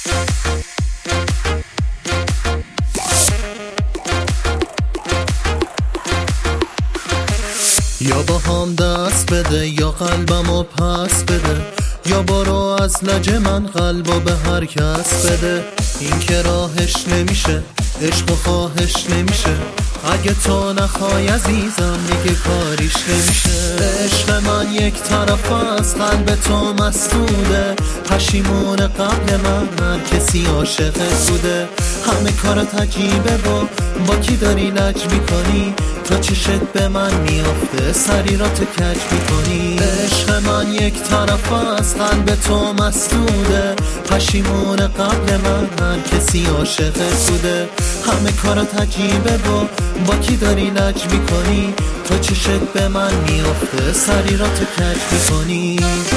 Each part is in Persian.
یا با هم دست بده یا قلبمو پس بده، یا برو از لج من قلبو به هر کس بده. این که راهش نمیشه، عشق و خواهش نمیشه، اگه تو نخوای عزیزم دیگه کاریش نمیشه. عشق من یک طرف از قلب تو مسدوده، پشیمون قبل من هر کسی عاشقت بوده. همه کارت عجیبه با کی داری لج میکنی، تا چشت به من میافته سری را تو کج میکنی. عشق من یک طرف از قلب تو مسدوده، پشیمون قبل من هر کسی عاشقت بوده. همه کارت عجیبه با کی داری لج میکنی، تا چشت به من میافته سری را تو کج میکنی.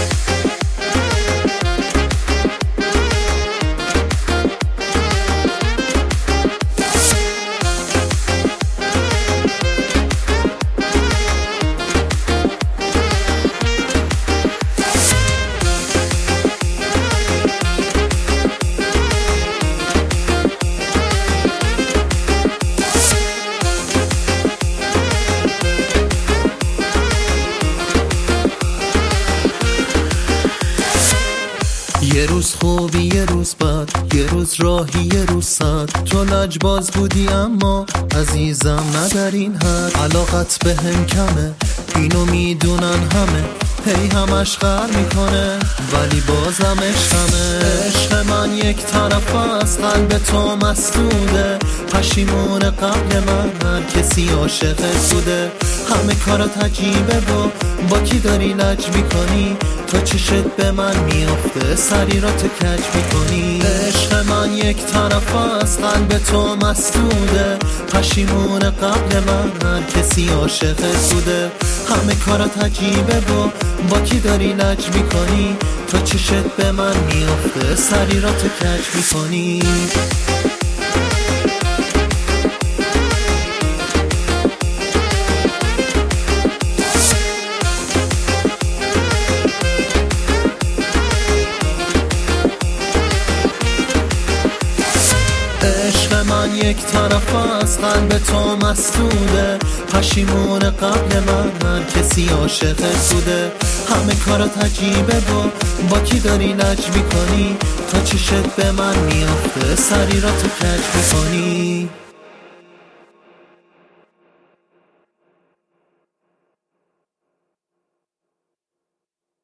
یه روز خوبی یه روز بد، یه روز راهی یه روز صد. تو لجباز بودی اما عزیزم نه در این حد. علاقت به هم کمه اینو میدونن همه، هی همش غر میکنه ولی بازم عشقمه. عشق من یک طرف از قلب تو مسدوده، پشیمون قبل من هر کسی عاشقت بوده. همه کارت عجیبه با کی داری لج میکنی، تا چشت به من میافته سری را تو کج میکنی. عشق من یک طرف از قلب تو مسدوده، پشیمون قبل من هر کسی عاشقت بوده. همه کارت عجیبه با کی داری لج میکنی، تا چشت به من میافته سری را تو کج میکنی. عشق من یک طرف از قلب تو مسدوده، پشیمون قبل من هر کسی عاشقت بوده. همه کارت عجیبه با کی داری لج میکنی، تا چشت به من میافته سری را تو کج میکنی.